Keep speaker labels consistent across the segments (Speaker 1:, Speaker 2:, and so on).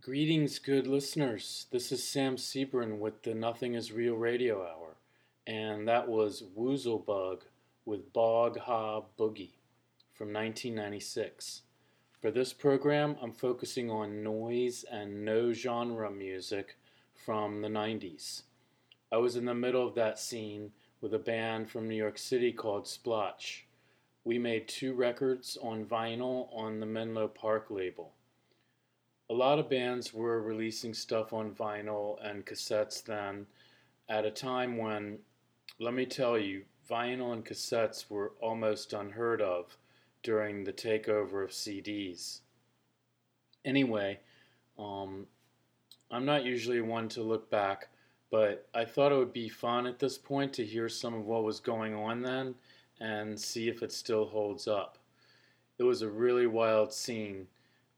Speaker 1: Greetings, good listeners. This is Sam Sebrin with the Nothing Is Real Radio Hour, and that was Woozlebug with Bog Ha Boogie from 1996. For this program, I'm focusing on noise and no genre music from the 90s. I was in the middle of that scene with a band from New York City called Splotch. We made 2 records on vinyl on the Menlo Park label. A lot of bands were releasing stuff on vinyl and cassettes then at a time when, let me tell you, vinyl and cassettes were almost unheard of during the takeover of CDs. Anyway, I'm not usually one to look back, but I thought it would be fun at this point to hear some of what was going on then and see if it still holds up. It was a really wild scene.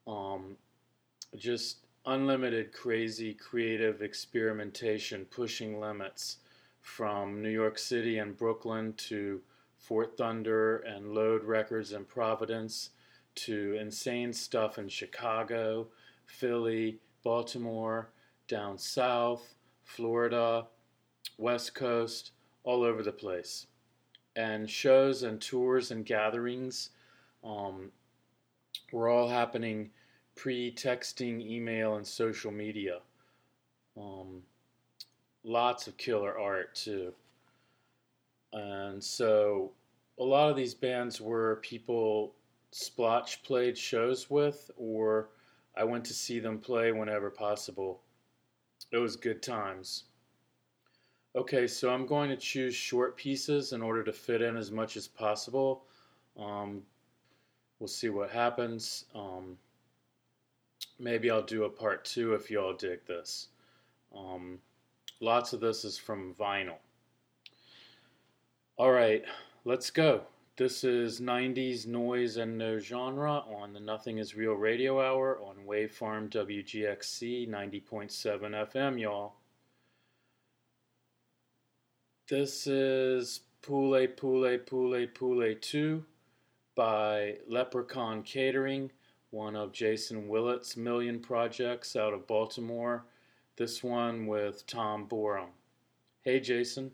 Speaker 1: Just unlimited, crazy, creative experimentation, pushing limits from New York City and Brooklyn to Fort Thunder and Load Records in Providence to insane stuff in Chicago, Philly, Baltimore, down south, Florida, West Coast, all over the place. And shows and tours and gatherings were all happening pre-texting, email, and social media. Lots of killer art too. And so a lot of these bands were people Splotch played shows with, or I went to see them play whenever possible. It was good times. Okay, so I'm going to choose short pieces in order to fit in as much as possible. We'll see what happens. Maybe I'll do a part 2 if y'all dig this. Lots of this is from vinyl. Alright, let's go. This is 90s noise and no genre on the Nothing Is Real Radio Hour on Wavefarm WGXC 90.7 FM, y'all. This is Poule Poule Poule Poule 2 by Leprechaun Catering, one of Jason Willett's million projects out of Baltimore. This one with Tom Borum. Hey, Jason.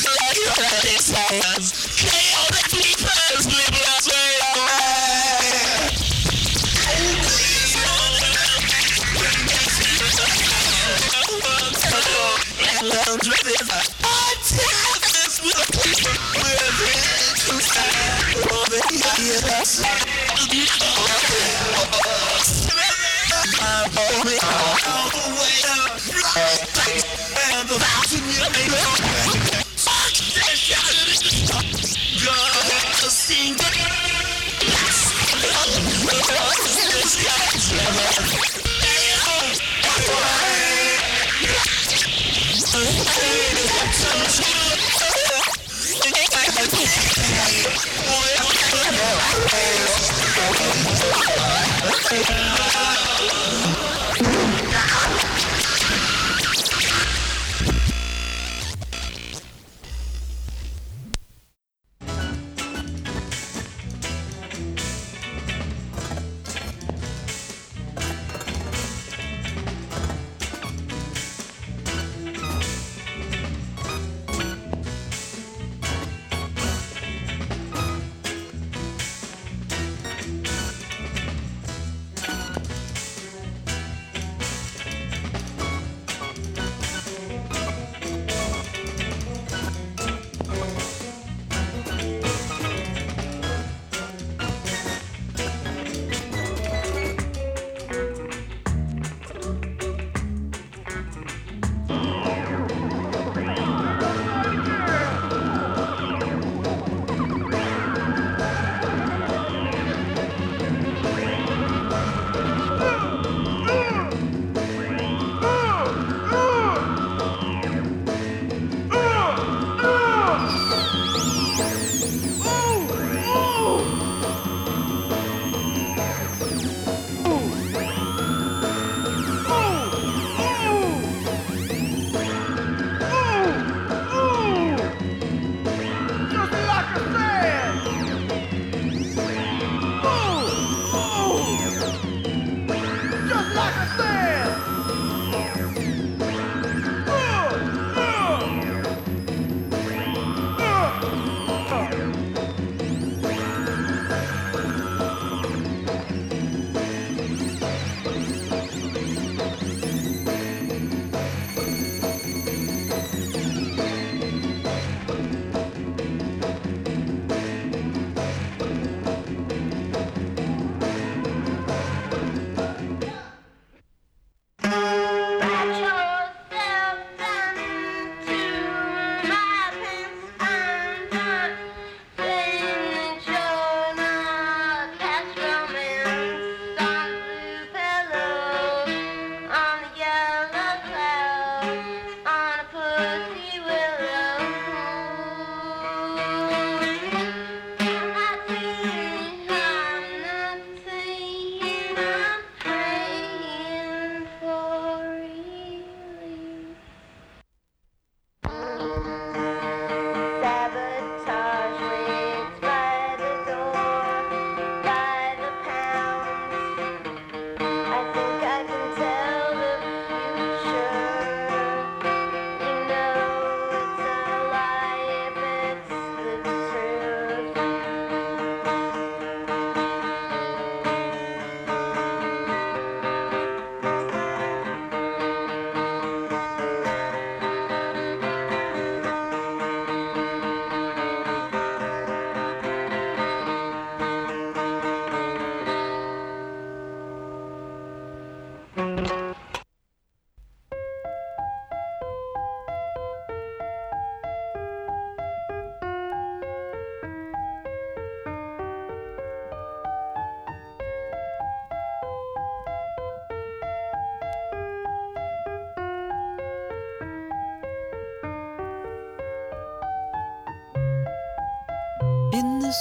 Speaker 2: In this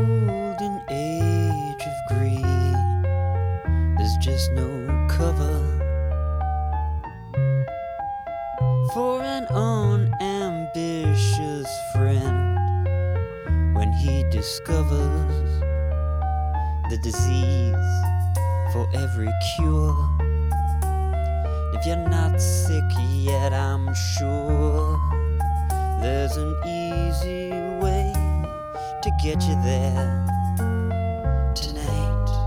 Speaker 2: golden age of greed, there's just no cover for an unambitious friend when he discovers the disease for every cure. If you're not sick yet, I'm sure There's an easy way to get you there tonight.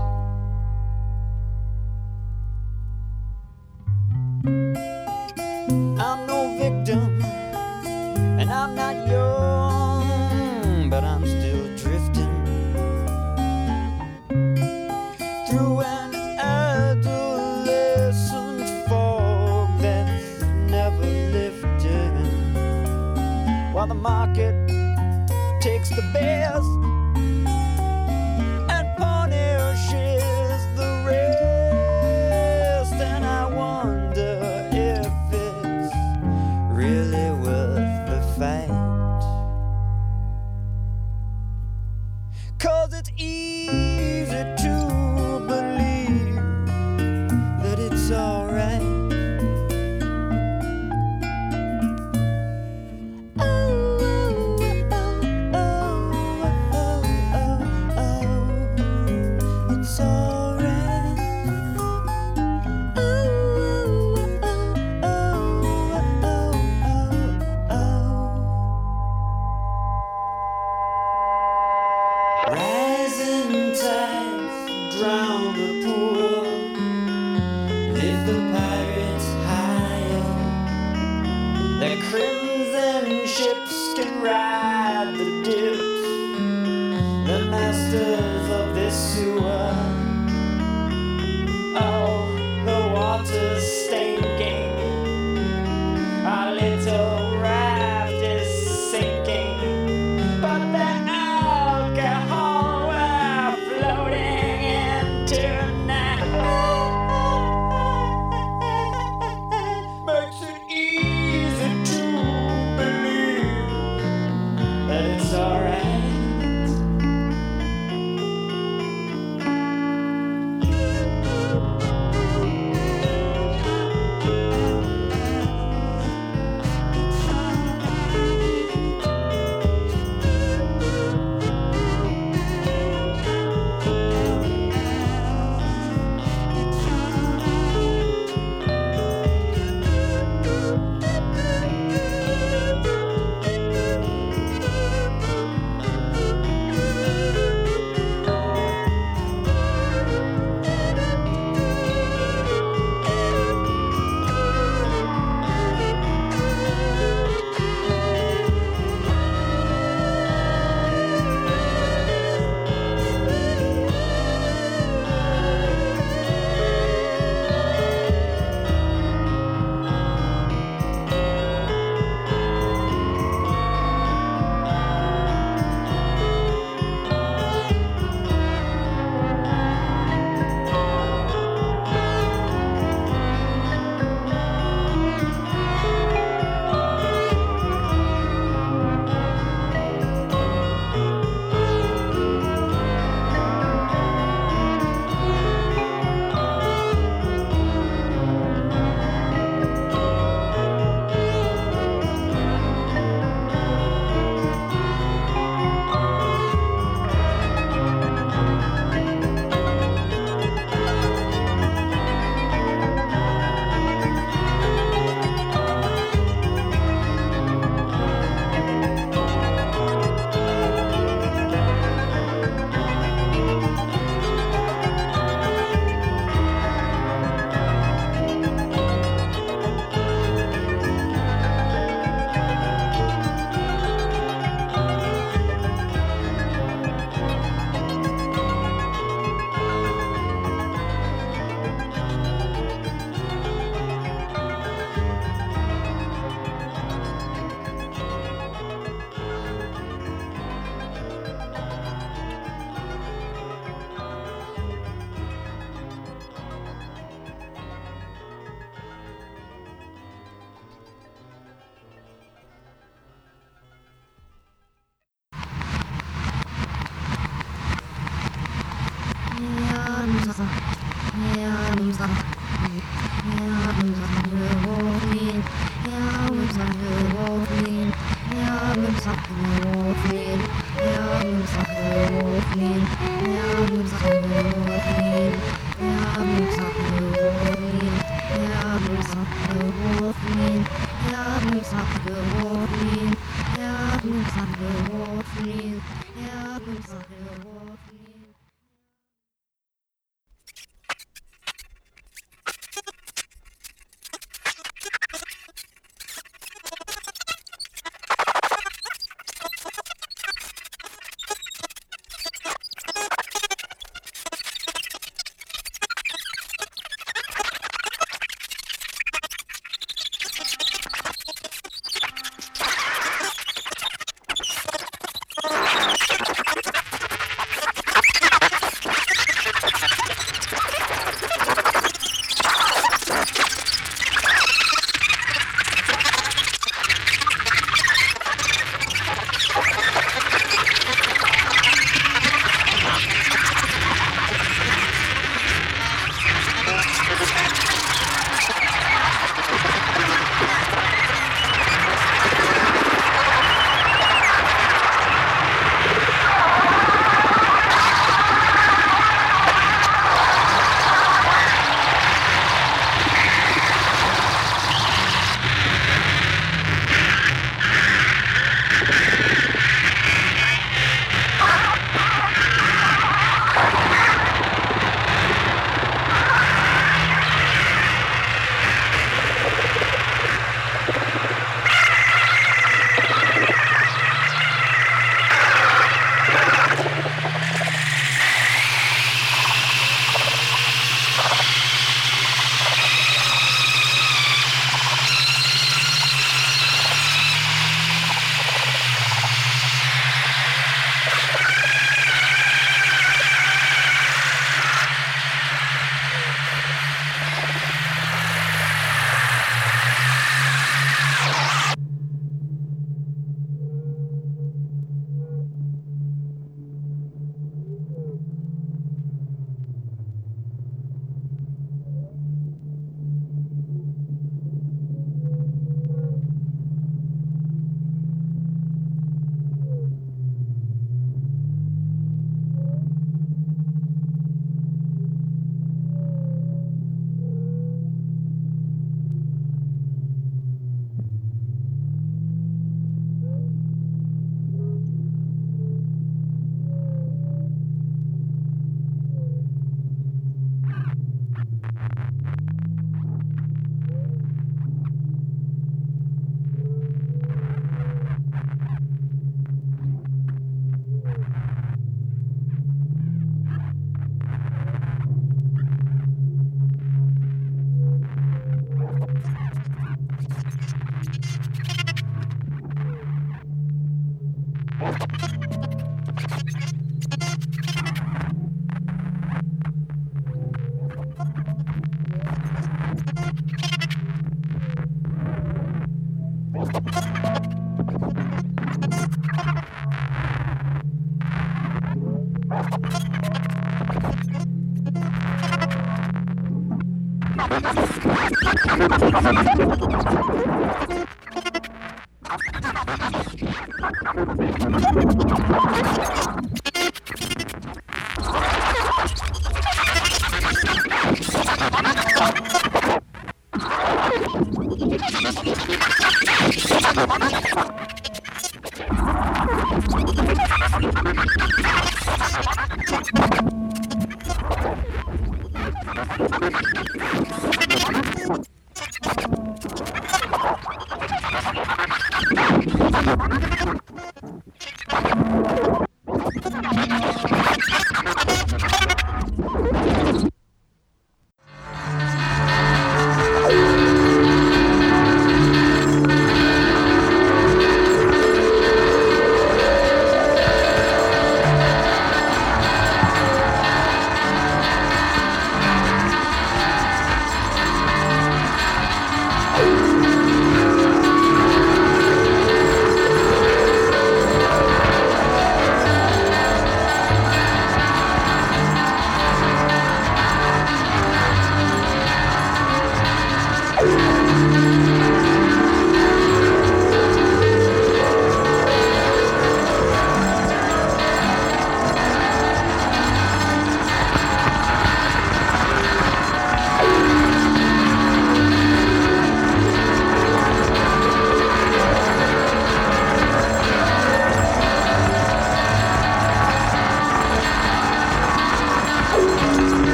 Speaker 2: I'm no victim, and I'm not young, but I'm still drifting through an adolescent fog that's never lifting, while the market takes the best and punishes the rest. And I wonder if it's really worth the fight, 'cause it's easy to believe that it's alright. Rising tides drown the poor, lift the pirates higher. Their crimson ships can ride the dips, the masters of this sewer. Oh, the water's stinking, our little raft is sinking, but the alcohol we're floating in tonight makes it easy to believe that it's alright.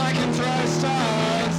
Speaker 3: I can throw stones.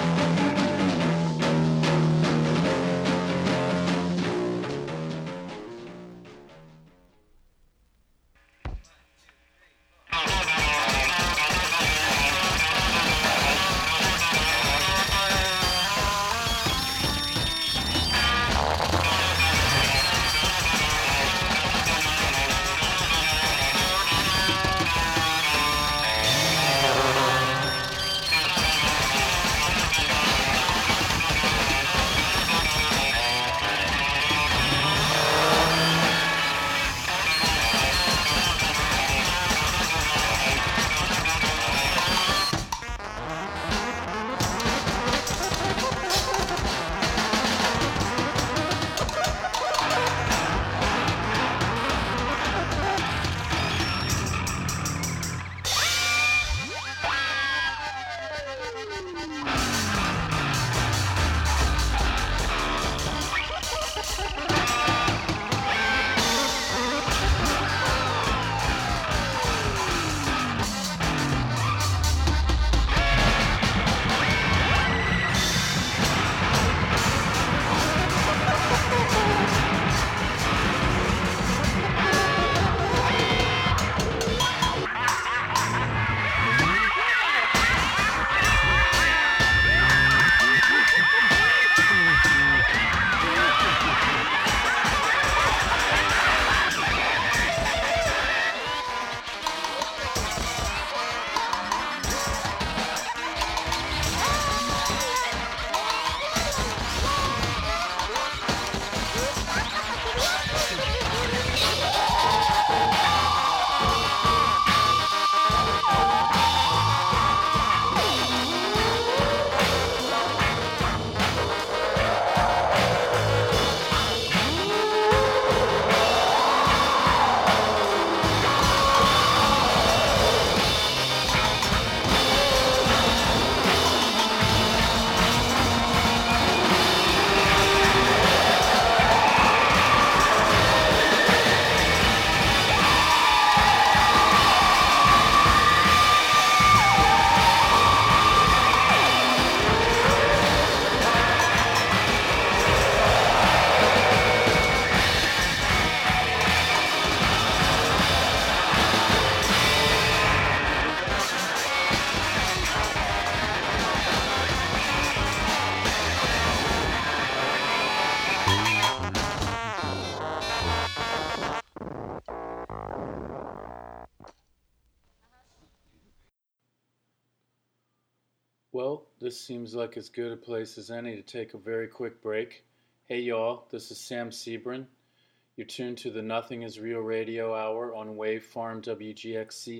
Speaker 1: Well, this seems like as good a place as any to take a very quick break. Hey y'all, this is Sam Sebrin. You're tuned to the Nothing Is Real Radio Hour on Wavefarm WGXC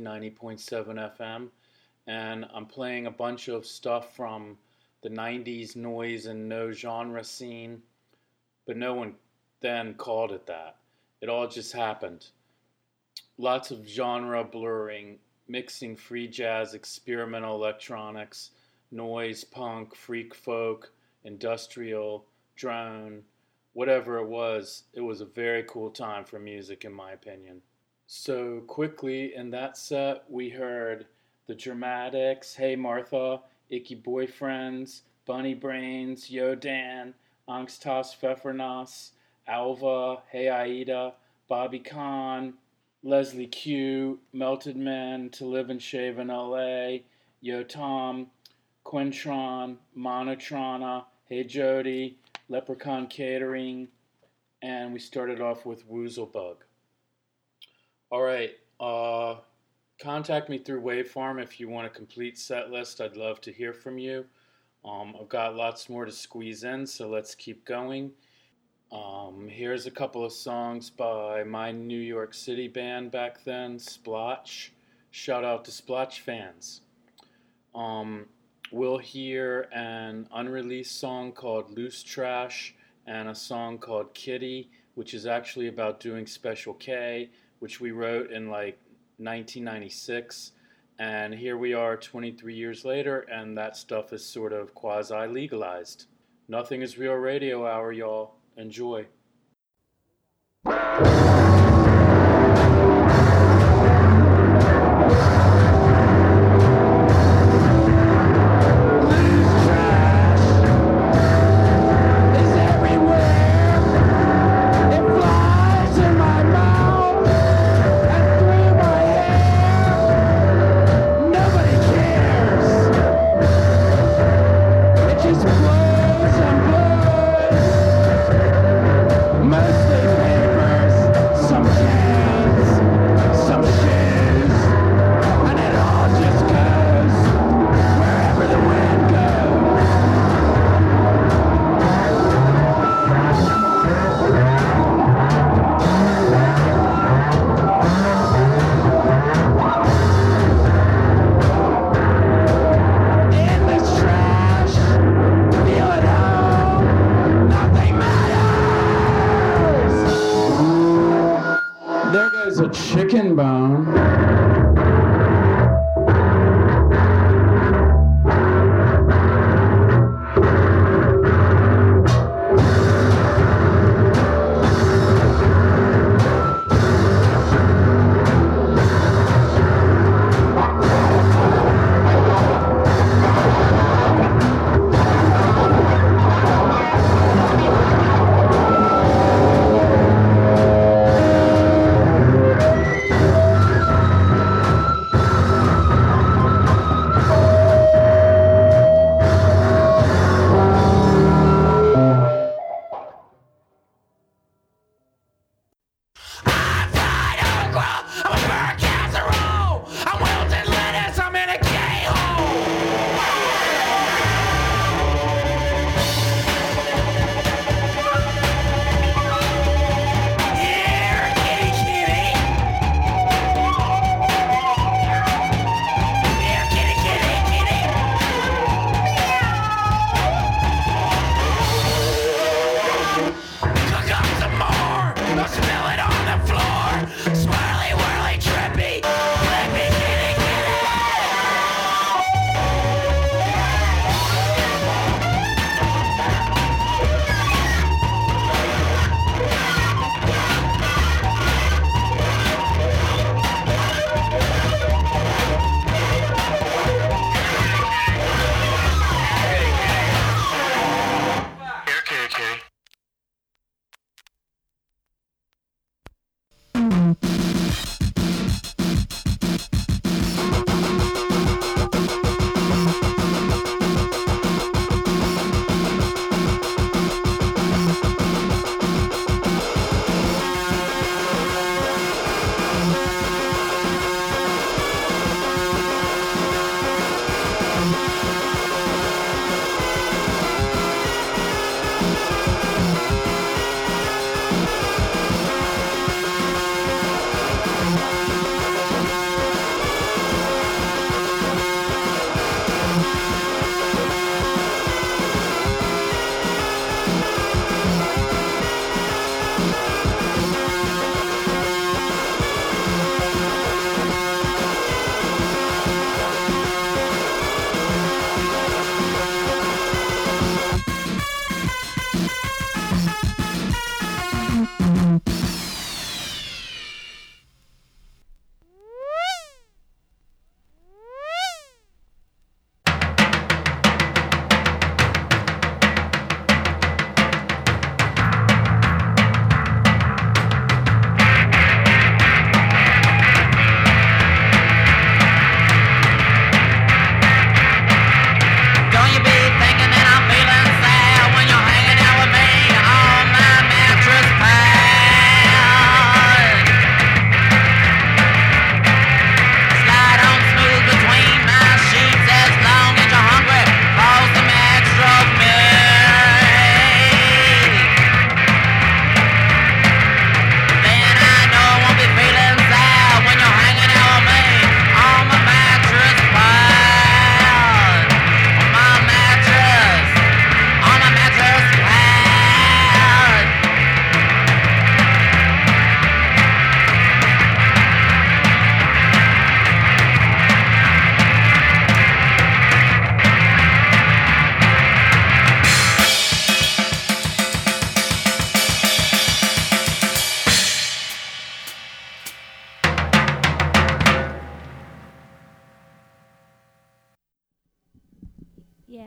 Speaker 1: 90.7 FM, and I'm playing a bunch of stuff from the 90s noise and no genre scene, but no one then called it that. It all just happened. Lots of genre blurring, mixing free jazz, experimental electronics, noise, punk, freak folk, industrial, drone, whatever it was a very cool time for music in my opinion. So quickly in that set we heard The Dramatics, Hey Martha, Icky Boyfriends, Bunny Brains, Yo Dan, Angstas Pfeffernas, Alva, Hey Aida, Bobby Kahn, Leslie Q, Melted Men, To Live and Shave in LA, Yo Tom, Quintron, Monotrona, Hey Jody, Leprechaun Catering, and we started off with Woozlebug. Alright, contact me through Wavefarm if you want a complete set list. I'd love to hear from you. I've got lots more to squeeze in, so let's keep going. Here's a couple of songs by my New York City band back then, Splotch. Shout out to Splotch fans. We'll hear an unreleased song called Loose Trash and a song called Kitty, which is actually about doing Special K, which we wrote in like 1996. And here we are 23 years later, and that stuff is sort of quasi-legalized. Nothing Is Real Radio Hour, y'all. Enjoy.
Speaker 4: Yeah.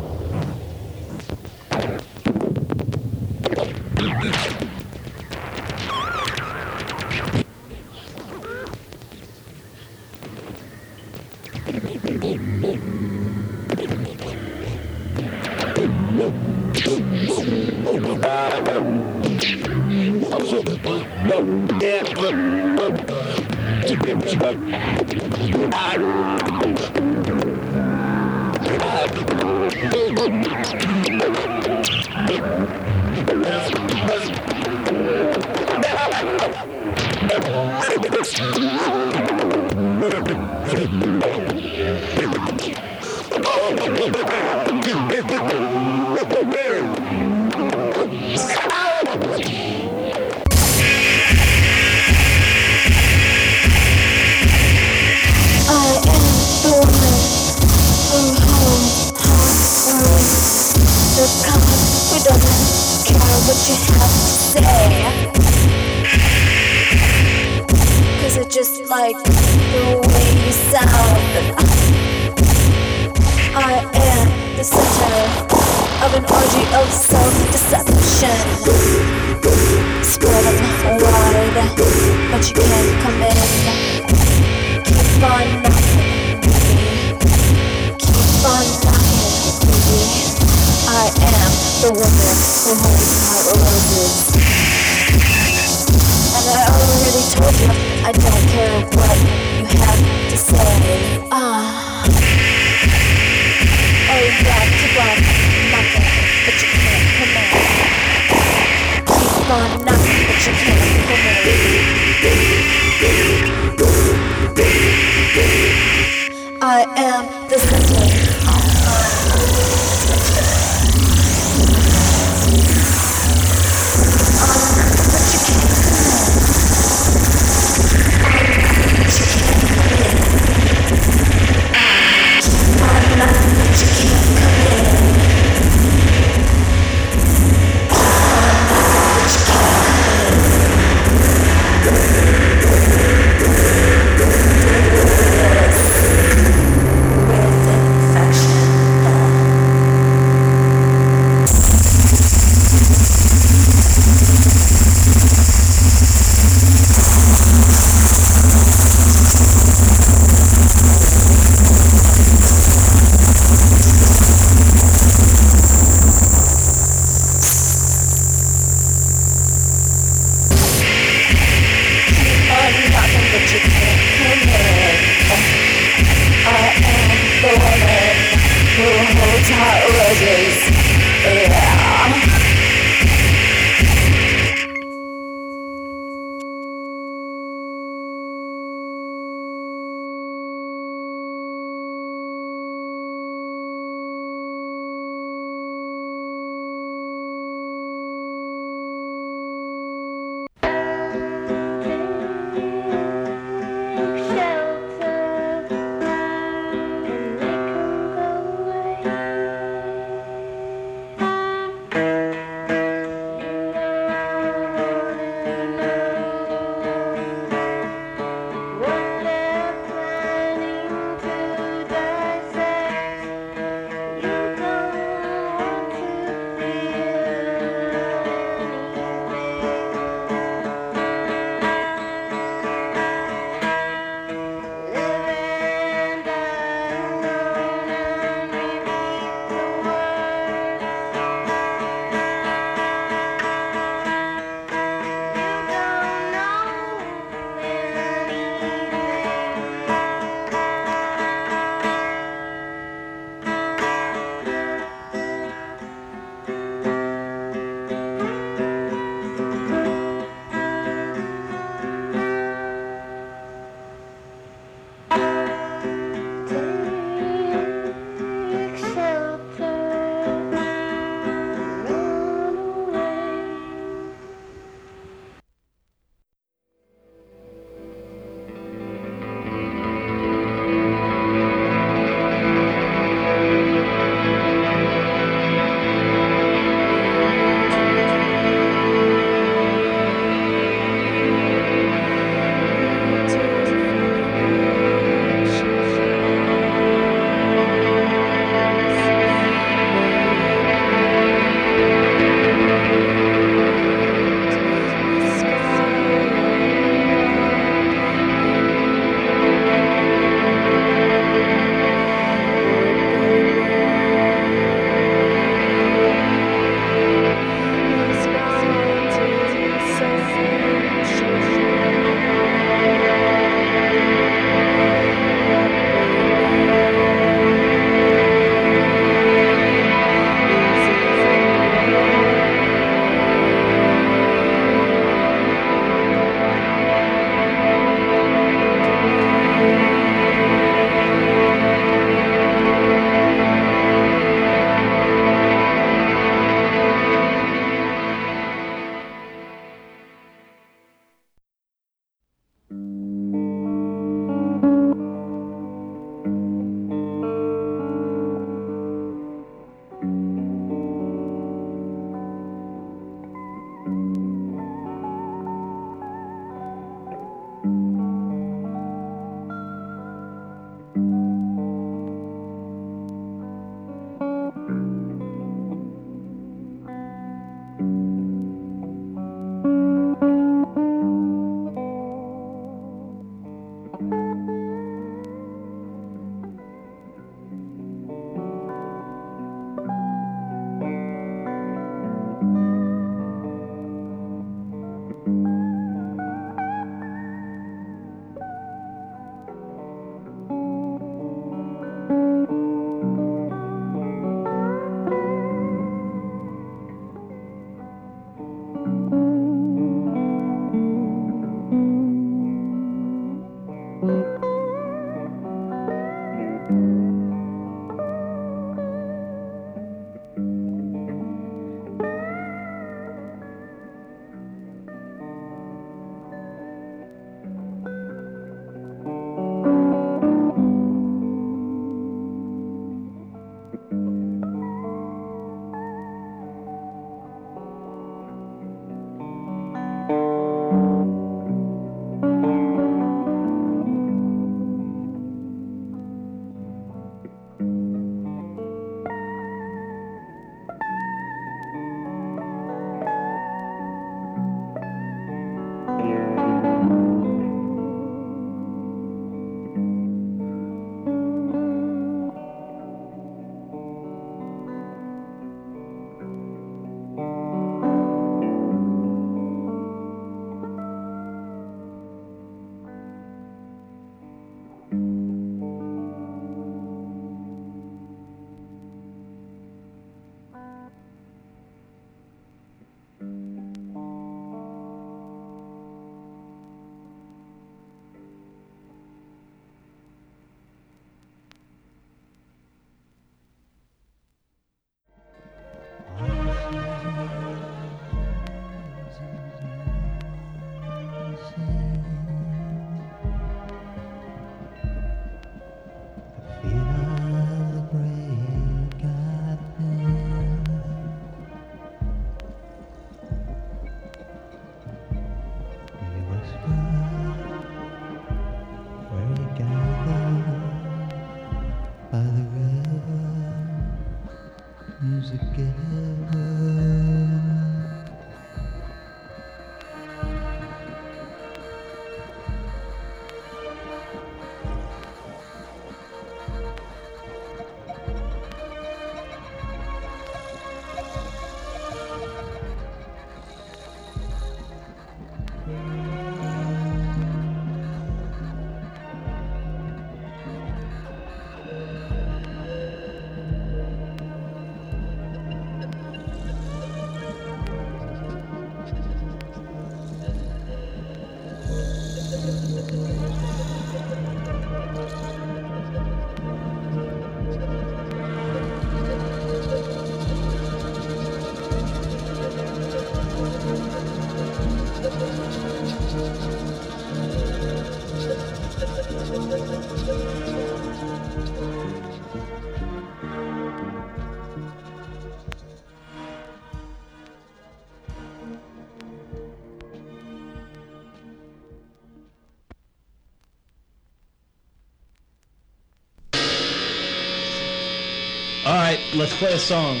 Speaker 3: All right, let's play a song.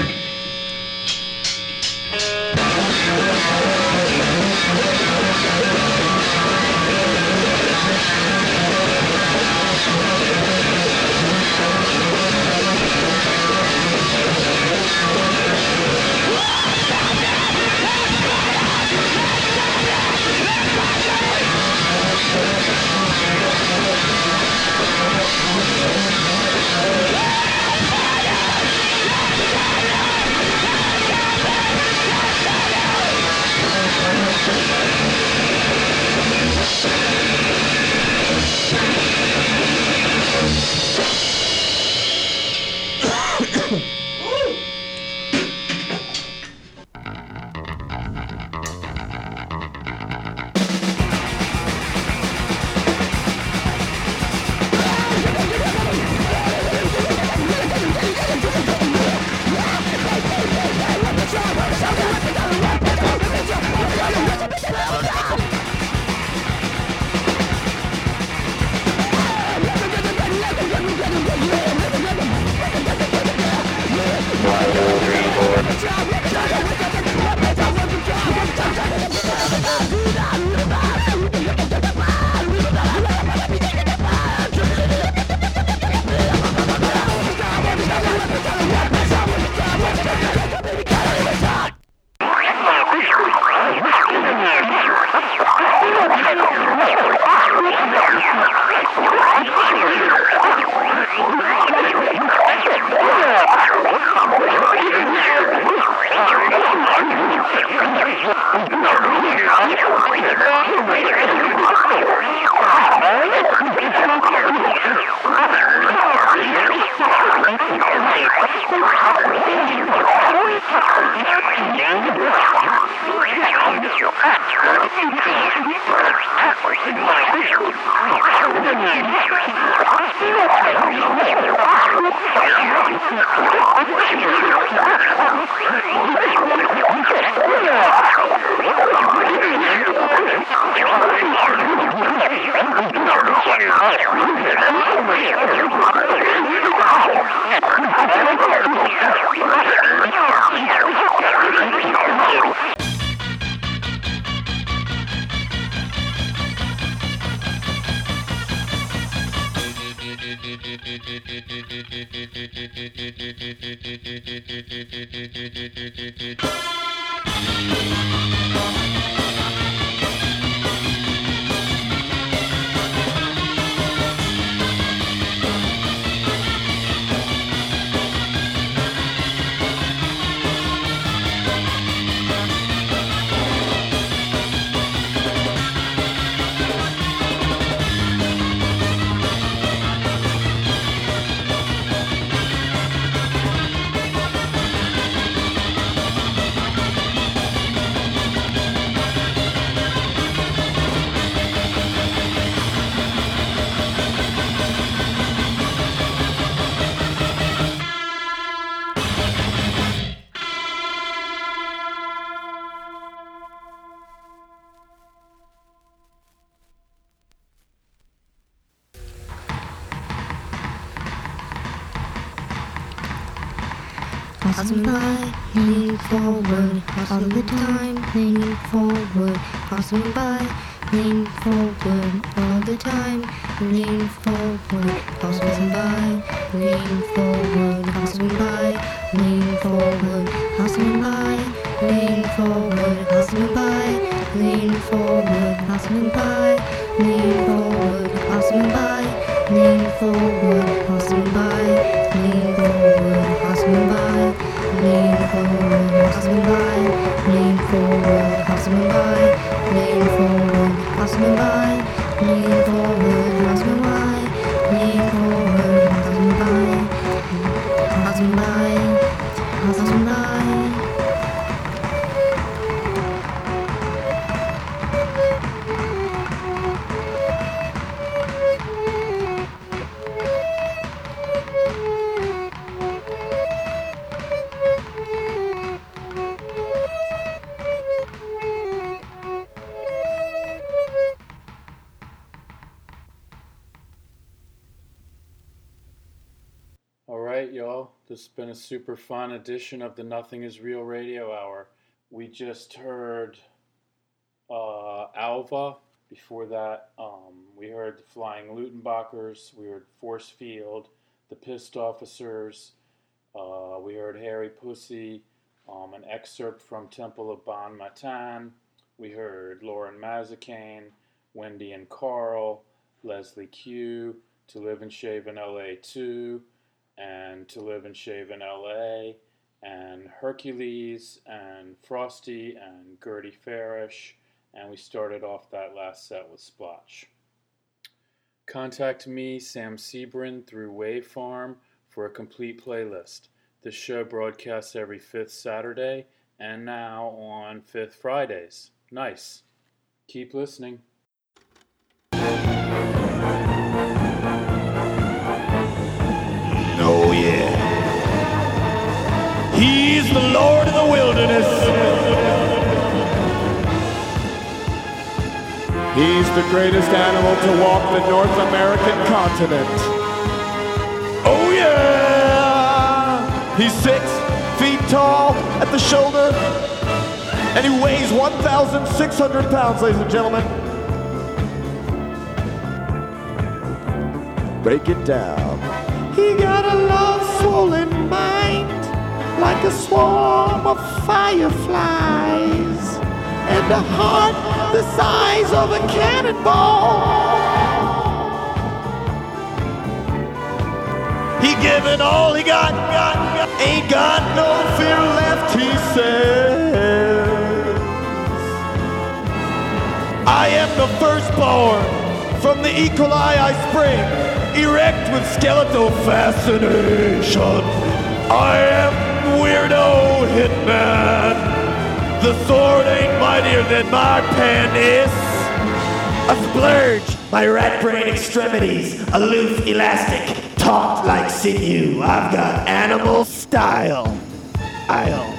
Speaker 4: Passing by, leaning forward, all the time, leaning forward, passing by, leaning forward, all the time, leaning forward, passing by, leaning forward, passing by, leaning forward, passing by, leaning forward, passing by, leaning forward, passing by, leaning forward, passing by, leaning forward, passing by, leaning forward, passing by. Lean forward, passing by. Lean forward, passing by. Lean forward, passing by. Lean forward, passing by. Lean forward, passing by. Passing by, passing by.
Speaker 1: This has been a super fun edition of the Nothing is Real Radio Hour. We just heard Alva. Before that, we heard the Flying Lutenbachers. We heard Force Field, the Pissed Officers. We heard Harry Pussy, an excerpt from Temple of Bon Matin. We heard Lauren Mazzacane, Wendy and Carl, Leslie Q, To Live and Shave in LA 2, and To Live and Shave in LA, and Hercules, and Frosty, and Gertie Farish, and we started off that last set with Splotch. Contact me, Sam Sebrin, through Wavefarm for a complete playlist. This show broadcasts every 5th Saturday, and now on 5th Fridays. Nice. Keep listening.
Speaker 5: Oh yeah. He's the Lord of the wilderness. He's the greatest animal to walk the North American continent. Oh yeah. He's 6 feet tall at the shoulder, and he weighs 1,600 pounds, ladies and gentlemen. Break it down. He got a love-swollen mind, like a swarm of fireflies, and a heart the size of a cannonball. He given all he got, ain't got no fear left, he says. I am the firstborn from the E. coli I spring, erect with skeletal fascination. I am weirdo hitman. The sword ain't mightier than my pen is. A splurge, my rat brain extremities, aloof, elastic, taut like sinew. I've got animal style. I'll